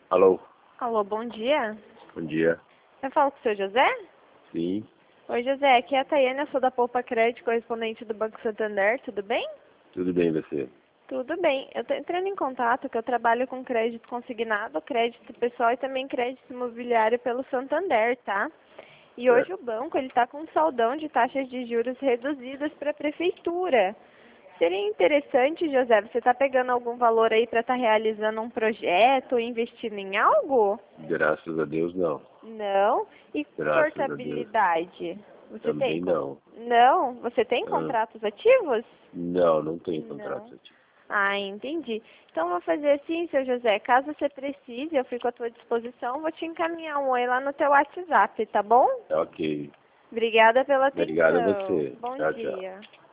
Alô, Alô, bom dia. bom dia. Eu falo com o seu José? Sim, Oi, José. Aqui é a Tayane, eu sou da Poupa Crédito, correspondente do Banco Santander. Tudo bem? tudo bem você? Tudo bem. Eu estou entrando em contato que eu trabalho com crédito consignado, crédito pessoal e também crédito imobiliário pelo Santander, tá? E hoje Certo. o banco ele está com um saldão de taxas de juros reduzidas para a prefeitura. Seria interessante, José, você está pegando algum valor aí para estar realizando um projeto ou investindo em algo? Graças a Deus não. Não. E Graças a Deus portabilidade? Você tem? também não. Não. Você tem Ah, contratos ativos? não, não tem contrato Não. ativo. Ah, entendi. Então vou fazer assim, seu José. Caso você precise, eu fico à tua disposição. Vou te encaminhar um oi lá no teu WhatsApp, tá bom? Ok. Obrigada pela Obrigado a atenção. você. Bom Tchau, tchau. dia.